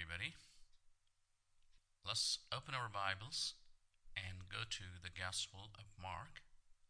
everybody. Let's open our Bibles and go to the Gospel of Mark,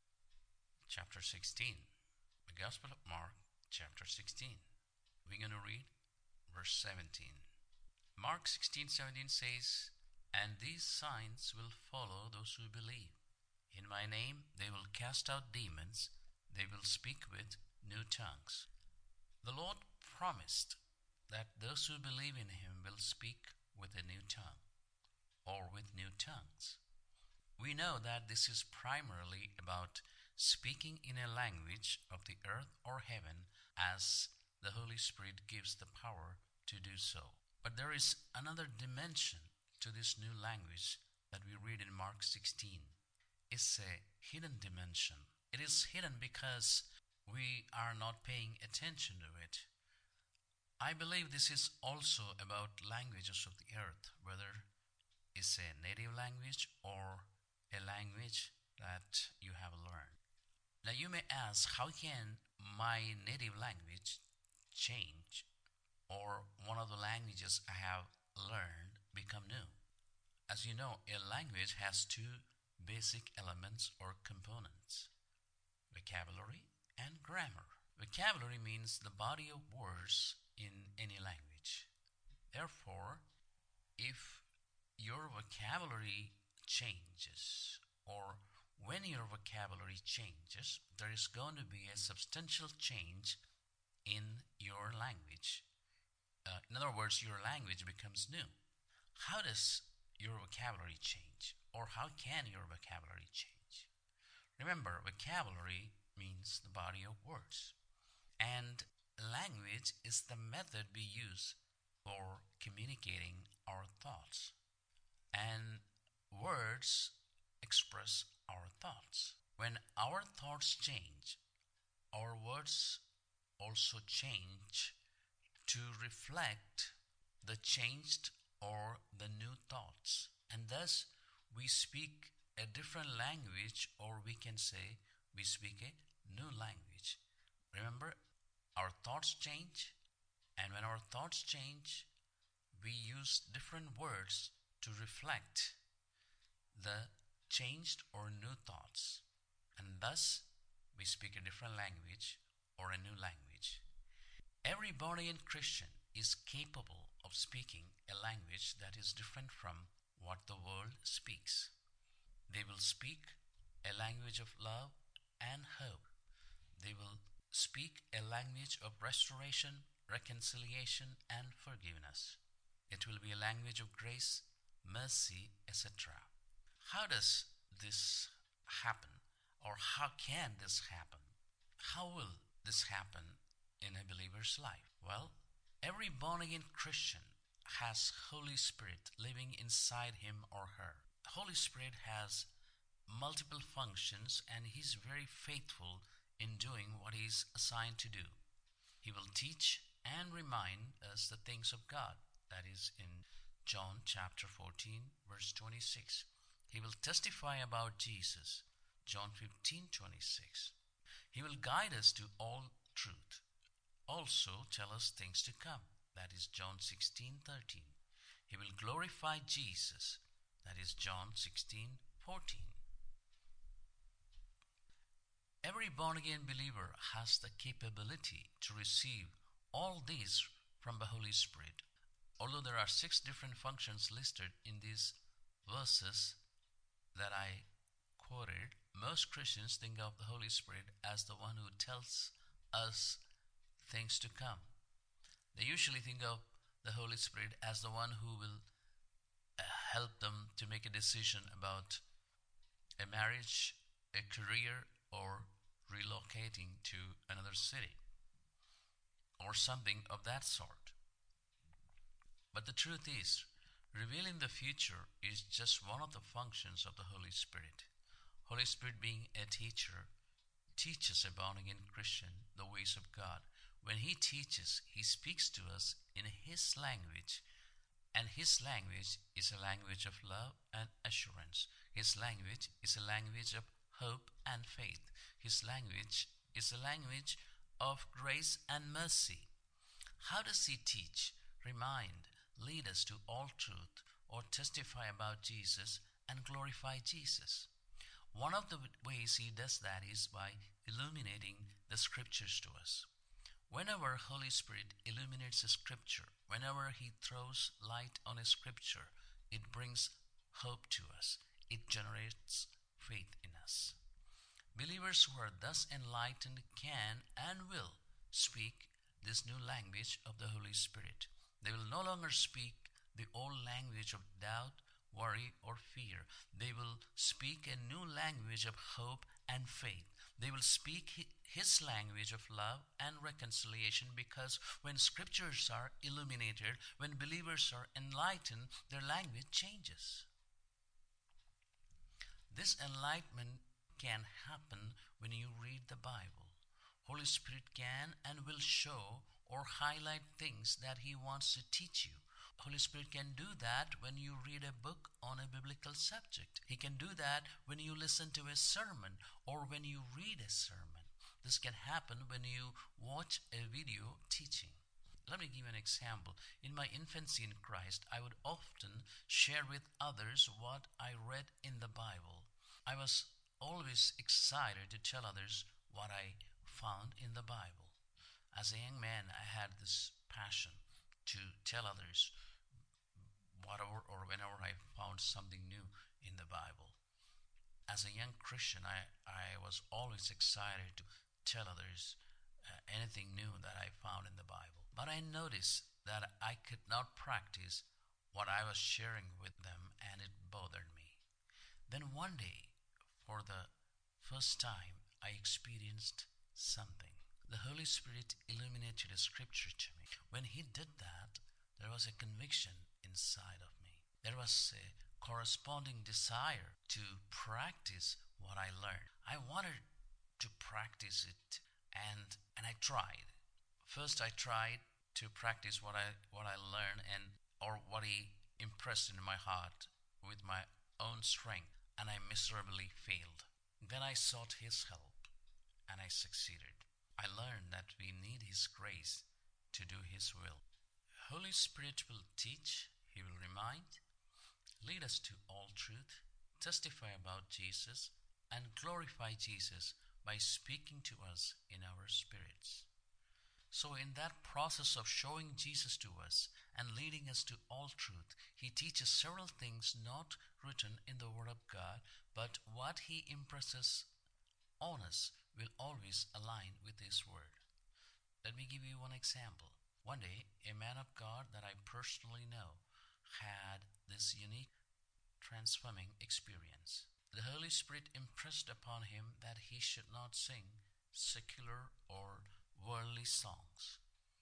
chapter 16. The Gospel of Mark, chapter 16. We're going to read verse 17. Mark 16:17 says, "And these signs will follow those who believe. In my name they will cast out demons, they will speak with new tongues." The Lord promised that those who believe in Him will speak with a new tongue or with new tongues. We know that this is primarily about speaking in a language of the earth or heaven as the Holy Spirit gives the power to do so. But there is another dimension to this new language that we read in Mark 16. It's a hidden dimension. It is hidden because we are not paying attention to it. I believe this is also about languages of the earth, whether it's a native language or a language that you have learned. Now you may ask, how can my native language change or one of the languages I have learned become new? As you know, a language has two basic elements or components: vocabulary and grammar. Vocabulary means the body of words in any language. Therefore, if your vocabulary changes, or when your vocabulary changes, there is going to be a substantial change in your language. In other words, your language becomes new. How does your vocabulary change, or how can your vocabulary change? Remember, vocabulary means the body of words, and language is the method we use for communicating our thoughts, and words express our thoughts. When our thoughts change, our words also change to reflect the changed or the new thoughts, and thus we speak a different language, or we can say we speak a new language. Remember, our thoughts change, and when our thoughts change, we use different words to reflect the changed or new thoughts, and thus we speak a different language or a new language. Every born-again Christian is capable of speaking a language that is different from what the world speaks. They will speak a language of love and hope. They will speak a language of restoration, reconciliation, and forgiveness. It will be a language of grace, mercy, etc. How does this happen, or how can this happen? How will this happen in a believer's life? Well, every born-again Christian has Holy Spirit living inside him or her. Holy Spirit has multiple functions, and He's very faithful in doing what He's assigned to do. He will teach and remind us the things of God. That is in John chapter 14, verse 26. He will testify about Jesus, John 15:26. He will guide us to all truth. Also tell us things to come. That is John 16:13. He will glorify Jesus. That is John 16:14. Every born-again believer has the capability to receive all these from the Holy Spirit. Although there are 6 different functions listed in these verses that I quoted, most Christians think of the Holy Spirit as the one who tells us things to come. They usually think of the Holy Spirit as the one who will help them to make a decision about a marriage, a career, or relocating to another city, or something of that sort. But the truth is, revealing the future is just one of the functions of the Holy Spirit. Holy Spirit, being a teacher, teaches a born-again Christian the ways of God. When He teaches, He speaks to us in His language, and His language is a language of love and assurance. His language is a language of hope and faith. His language is a language of grace and mercy. How does He teach, remind, lead us to all truth, or testify about Jesus and glorify Jesus. One of the ways he does that is by illuminating the scriptures to us. Whenever Holy Spirit illuminates a scripture, whenever he throws light on a scripture, it brings hope to us. It generates faith in us. Believers who are thus enlightened can and will speak this new language of the Holy Spirit. They will no longer speak the old language of doubt, worry, or fear. They will speak a new language of hope and faith. They will speak his language of love and reconciliation, because when scriptures are illuminated, when believers are enlightened, their language changes. This enlightenment can happen when you read the Bible. Holy Spirit can and will show or highlight things that he wants to teach you. Holy Spirit can do that when you read a book on a biblical subject. He can do that when you listen to a sermon or when you read a sermon. This can happen when you watch a video teaching. Let me give you an example. In my infancy in Christ, I would often share with others what I read in the Bible. I was always excited to tell others what I found in the Bible. As a young man, I had this passion to tell others whatever or whenever I found something new in the Bible. As a young Christian, I was always excited to tell others anything new that I found in the Bible. But I noticed that I could not practice what I was sharing with them, and it bothered me. Then one day, for the first time, I experienced something. The Holy Spirit illuminated a scripture to me. When he did that, there was a conviction inside of me. There was a corresponding desire to practice what I learned. I wanted to practice it, and I tried. First, I tried to practice what I learned or what he impressed in my heart with my own strength, and I miserably failed. Then I sought his help, and I succeeded. I learned that we need his grace to do his will. Holy Spirit will teach, he will remind, lead us to all truth, testify about Jesus, and glorify Jesus by speaking to us in our spirits. So in that process of showing Jesus to us and leading us to all truth, he teaches several things not written in the Word of God, but what he impresses on us will always align with his Word. Let me give you one example. One day, a man of God that I personally know had this unique transforming experience. The Holy Spirit impressed upon him that he should not sing secular or worldly songs.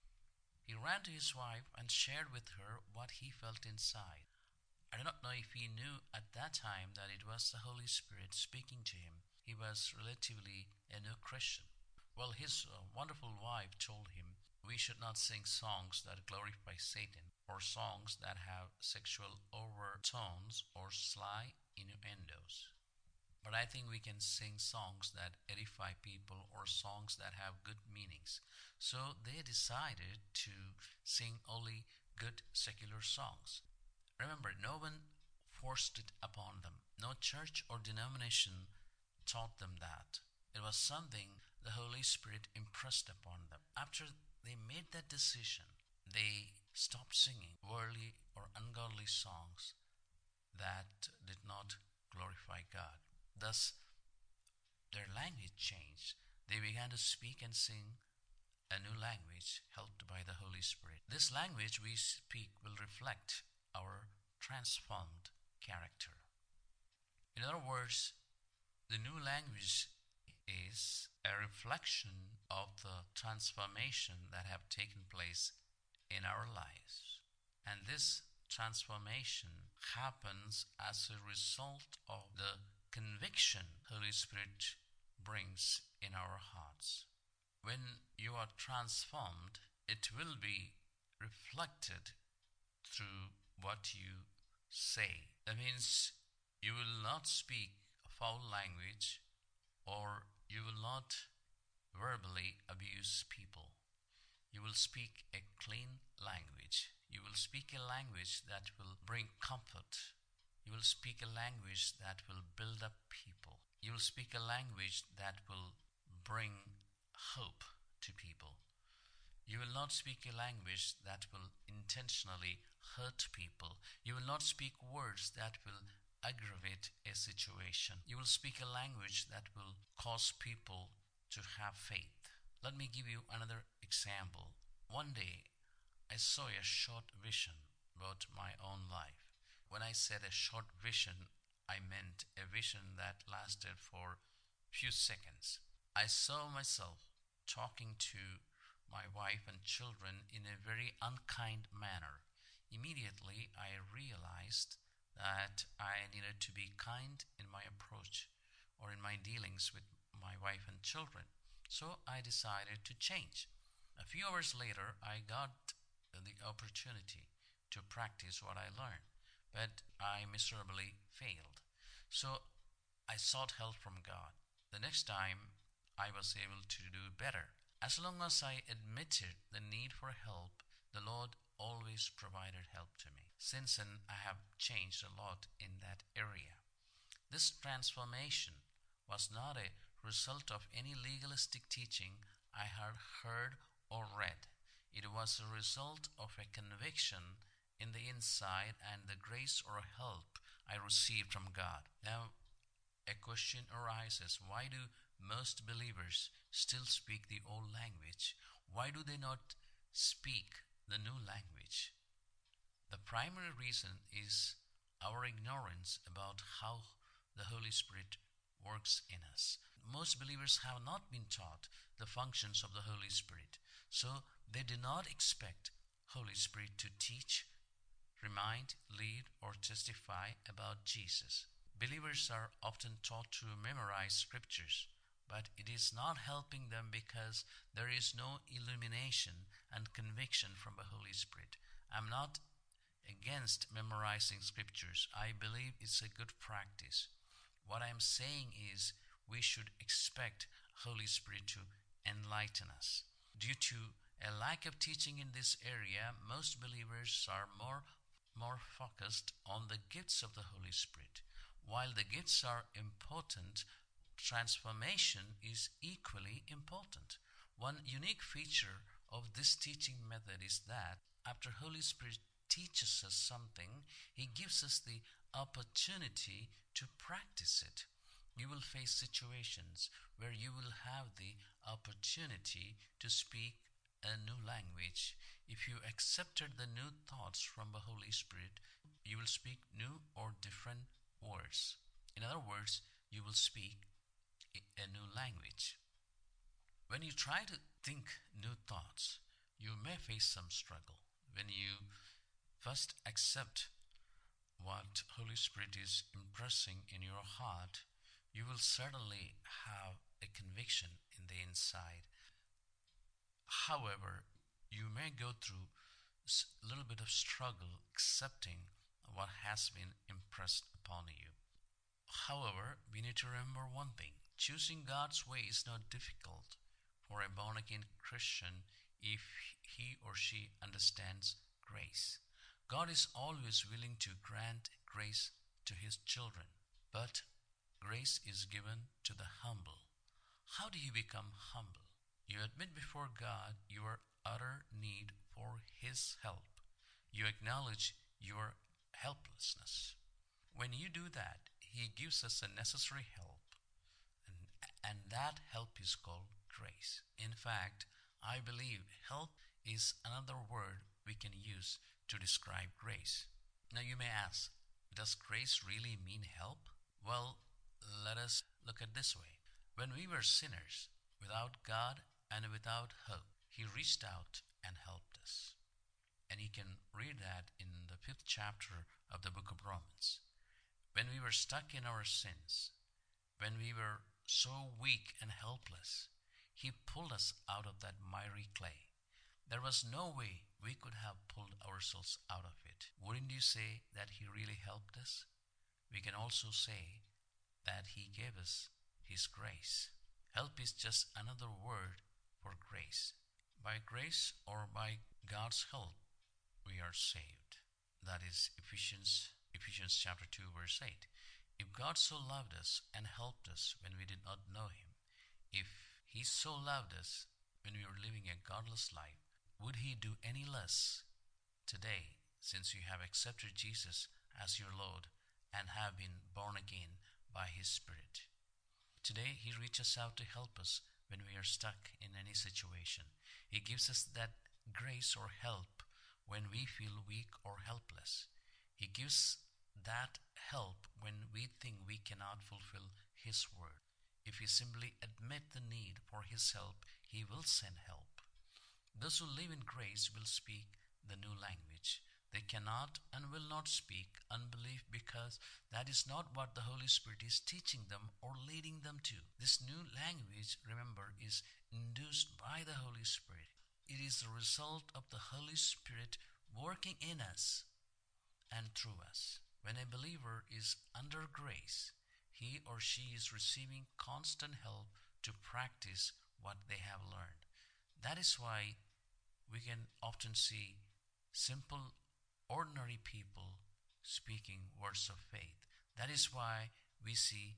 He ran to his wife and shared with her what he felt inside. I do not know if he knew at that time that it was the Holy Spirit speaking to him. He was relatively a new Christian. Well, his wonderful wife told him, we should not sing songs that glorify Satan or songs that have sexual overtones or sly innuendos. But I think we can sing songs that edify people or songs that have good meanings. So they decided to sing only good secular songs. Remember, no one forced it upon them. No church or denomination taught them that. It was something the Holy Spirit impressed upon them. After they made that decision, they stopped singing worldly or ungodly songs that did not glorify God. Thus, their language changed. They began to speak and sing a new language helped by the Holy Spirit. This language we speak will reflect our transformed character. In other words, the new language is a reflection of the transformation that have taken place in our lives. And this transformation happens as a result of the conviction Holy Spirit brings in our hearts. When you are transformed, it will be reflected through what you say. That means you will not speak foul language, or you will not verbally abuse people. You will speak a clean language. You will speak a language that will bring comfort. You will speak a language that will build up people. You will speak a language that will bring hope to people. You will not speak a language that will intentionally hurt people. You will not speak words that will aggravate a situation. You will speak a language that will cause people to have faith. Let me give you another example. One day, I saw a short vision about my own life. When I said a short vision, I meant a vision that lasted for few seconds. I saw myself talking to my wife and children in a very unkind manner. Immediately, I realized that I needed to be kind in my approach or in my dealings with my wife and children. So I decided to change. A few hours later, I got the opportunity to practice what I learned, but I miserably failed. So I sought help from God. The next time, I was able to do better. As long as I admitted the need for help, the Lord always provided help to me. Since then, I have changed a lot in that area. This transformation was not a result of any legalistic teaching I had heard or read. It was a result of a conviction in the inside and the grace or help I received from God. Now, a question arises: why do most believers still speak the old language? Why do they not speak the new language? The primary reason is our ignorance about how the Holy Spirit works in us. Most believers have not been taught the functions of the Holy Spirit, so they do not expect Holy Spirit to teach, remind, lead, or testify about Jesus. Believers are often taught to memorize scriptures, but it is not helping them because there is no illumination and conviction from the Holy Spirit. I'm not against memorizing scriptures. I believe it's a good practice. What I'm saying is we should expect Holy Spirit to enlighten us. Due to a lack of teaching in this area, most believers are more focused on the gifts of the Holy Spirit. While the gifts are important, transformation is equally important. One unique feature of this teaching method is that after Holy Spirit teaches us something, He gives us the opportunity to practice it. You will face situations where you will have the opportunity to speak a new language. If you accepted the new thoughts from the Holy Spirit, you will speak new or different words. In other words, you will speak a new language. When you try to think new thoughts, you may face some struggle. When you first accept what Holy Spirit is impressing in your heart, you will certainly have a conviction in the inside. However, you may go through a little bit of struggle accepting what has been impressed upon you. However, we need to remember one thing: choosing God's way is not difficult for a born again Christian if he or she understands grace. God is always willing to grant grace to His children, but grace is given to the humble. How do you become humble? You admit before God your utter need for His help. You acknowledge your helplessness. When you do that, He gives us a necessary help, and that help is called grace. In fact, I believe help is another word we can use to describe grace. Now you may ask, does grace really mean help? Well, let us look at this way. When we were sinners, without God and without hope, He reached out and helped us. And you can read that in the 5th chapter of the book of Romans. When we were stuck in our sins, when we were so weak and helpless, He pulled us out of that miry clay. There was no way we could have pulled ourselves out of it. Wouldn't you say that He really helped us? We can also say that He gave us His grace. Help is just another word for grace. By grace or by God's help, we are saved. That is Ephesians chapter 2 verse 8. If God so loved us and helped us when we did not know him, if he so loved us when we were living a godless life, would he do any less today, since you have accepted Jesus as your Lord and have been born again by his Spirit? Today he reaches out to help us when we are stuck in any situation. He gives us that grace or help when we feel weak or helpless. He gives that help when we think we cannot fulfill his word. If we simply admit the need for his help, he will send help. Those who live in grace will speak the new language. They cannot and will not speak unbelief, because that is not what the Holy Spirit is teaching them or leading them to. This new language, remember, is induced by the Holy Spirit. It is the result of the Holy Spirit working in us and through us. When a believer is under grace, he or she is receiving constant help to practice what they have learned. That is why we can often see simple, ordinary people speaking words of faith. That is why we see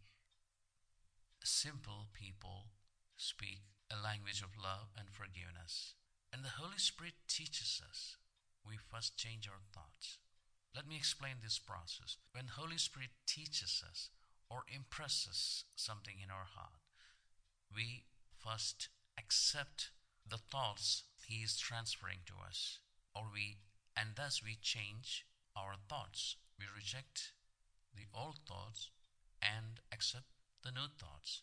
simple people speak a language of love and forgiveness. And the Holy Spirit teaches us. We first change our thoughts. Let me explain this process. When Holy Spirit teaches us or impresses something in our heart, we first accept the thoughts he is transferring to us, and thus we change our thoughts. We reject the old thoughts and accept the new thoughts.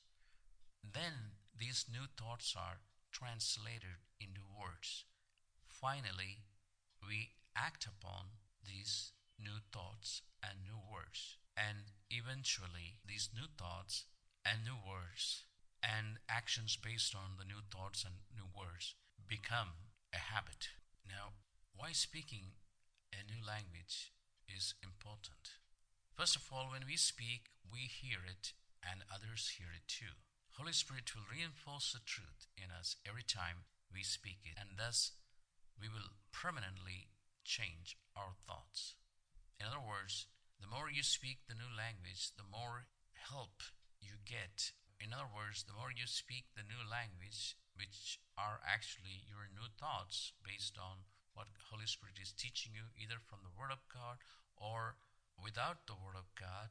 Then these new thoughts are translated into words. Finally, we act upon these new thoughts and new words. And eventually, these new thoughts and new words and actions based on the new thoughts and new words become a habit. Now, why speaking a new language is important? First of all, when we speak, we hear it and others hear it too. Holy Spirit will reinforce the truth in us every time we speak it, and thus we will permanently change our thoughts. In other words, the more you speak the new language, the more help you get. In other words, the more you speak the new language, which are actually your new thoughts based on what Holy Spirit is teaching you, either from the Word of God or without the Word of God,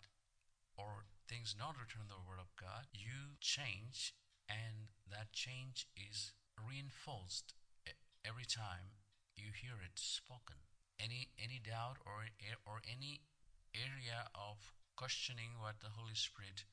or things not written in the Word of God, you change, and that change is reinforced every time you hear it spoken. Any doubt or any area of questioning what the Holy Spirit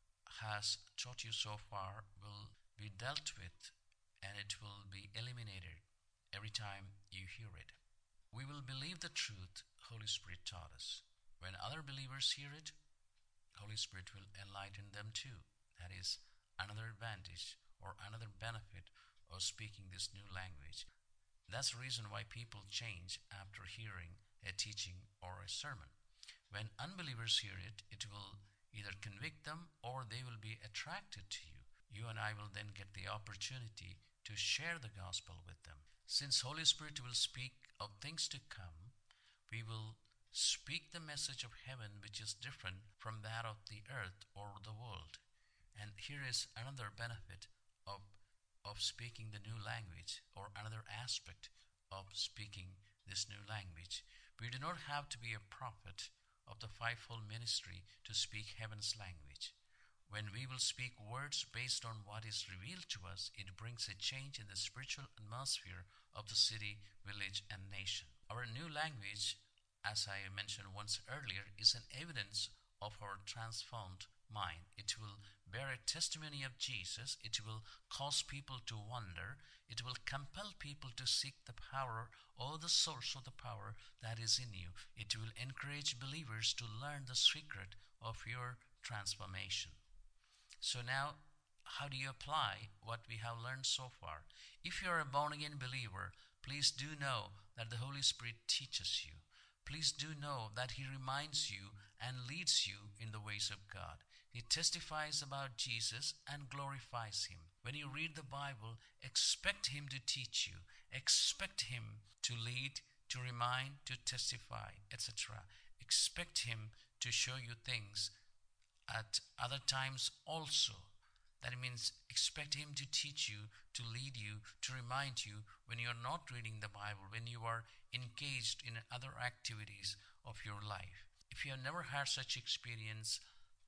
has taught you so far will be dealt with, and it will be eliminated every time you hear it. We will believe the truth Holy Spirit taught us. When other believers hear it, Holy Spirit will enlighten them too. That is another advantage or another benefit of speaking this new language. That's the reason why people change after hearing a teaching or a sermon. When unbelievers hear it, it will either convict them or they will be attracted to you. You and I will then get the opportunity to share the gospel with them. Since Holy Spirit will speak of things to come, we will speak the message of heaven, which is different from that of the earth or the world. And here is another benefit of speaking the new language, or another aspect of speaking this new language. We do not have to be a prophet of the fivefold ministry to speak heaven's language. When we will speak words based on what is revealed to us, it brings a change in the spiritual atmosphere of the city, village, and nation. Our new language, as I mentioned once earlier, is an evidence of our transformed mind. It will bear a testimony of Jesus. It will cause people to wonder. It will compel people to seek the power or the source of the power that is in you. It will encourage believers to learn the secret of your transformation. So now, how do you apply what we have learned so far? If you are a born-again believer, please do know that the Holy Spirit teaches you. Please do know that He reminds you and leads you in the ways of God. He testifies about Jesus and glorifies Him. When you read the Bible, expect Him to teach you. Expect Him to lead, to remind, to testify, etc. Expect Him to show you things at other times also. That means expect Him to teach you, to lead you, to remind you when you are not reading the Bible, when you are engaged in other activities of your life. If you have never had such experience,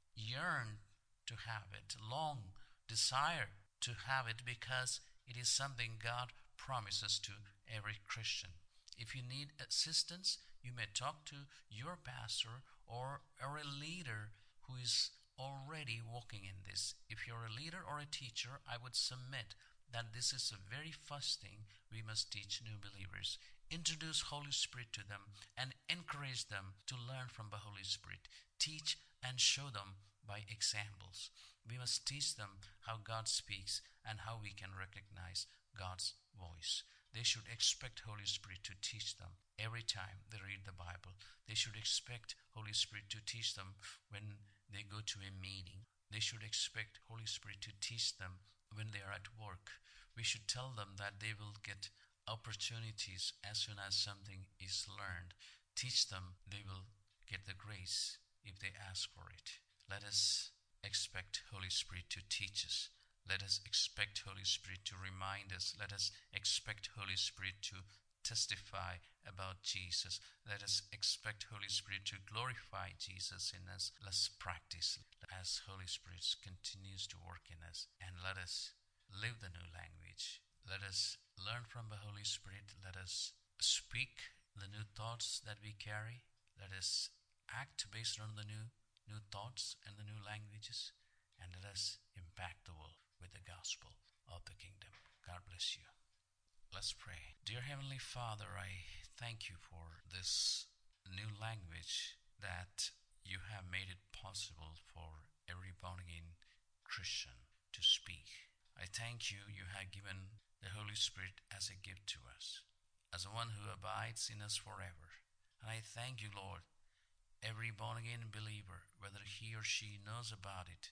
yearn to have it, long, desire to have it, because it is something God promises to every Christian. If you need assistance, you may talk to your pastor or a leader who is already walking in this. If you're a leader or a teacher, I would submit that this is the very first thing we must teach new believers. Introduce Holy Spirit to them and encourage them to learn from the Holy Spirit. Teach and show them by examples. We must teach them how God speaks and how we can recognize God's voice. They should expect Holy Spirit to teach them every time they read the Bible. They should expect Holy Spirit to teach them when they go to a meeting. They should expect Holy Spirit to teach them when they are at work. We should tell them that they will get opportunities as soon as something is learned. Teach them they will get the grace if they ask for it. Let us expect Holy Spirit to teach us. Let us expect Holy Spirit to remind us. Let us expect Holy Spirit to testify about Jesus. Let us expect Holy Spirit to glorify Jesus in us. Let's practice as Holy Spirit continues to work in us. And let us live the new language. Let us learn from the Holy Spirit. Let us speak the new thoughts that we carry. Let us act based on the new thoughts and the new languages. And let us impact the world with the gospel of the kingdom. God bless you. Let's pray. Dear Heavenly Father, I thank you for this new language that you have made it possible for every born-again Christian to speak. I thank you, you have given the Holy Spirit as a gift to us, as one who abides in us forever. And I thank you, Lord, every born-again believer, whether he or she knows about it,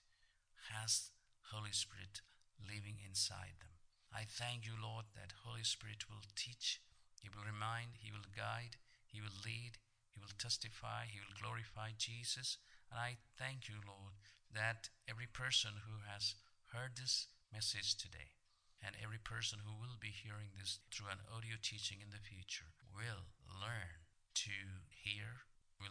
has Holy Spirit living inside them. I thank you, Lord, that Holy Spirit will teach, He will remind, He will guide, He will lead, He will testify, He will glorify Jesus. And I thank you, Lord, that every person who has heard this message today, and every person who will be hearing this through an audio teaching in the future, will learn to hear,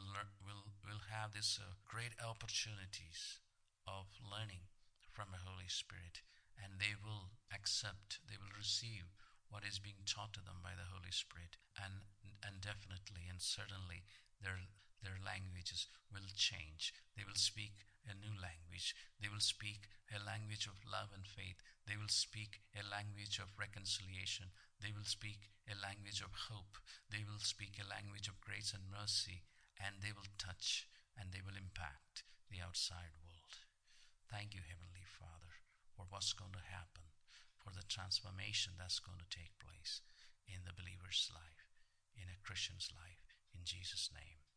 will have this great opportunities of learning from the Holy Spirit, and they will accept, they will receive what is being taught to them by the Holy Spirit, and definitely and certainly their languages will change. They will speak a new language. They will speak a language of love and faith. They will speak a language of reconciliation. They will speak a language of hope. They will speak a language of grace and mercy, and they will touch and they will impact the outside world. Thank you, Heavenly Father, for what's going to happen, for the transformation that's going to take place in the believer's life, in a Christian's life. In Jesus' name.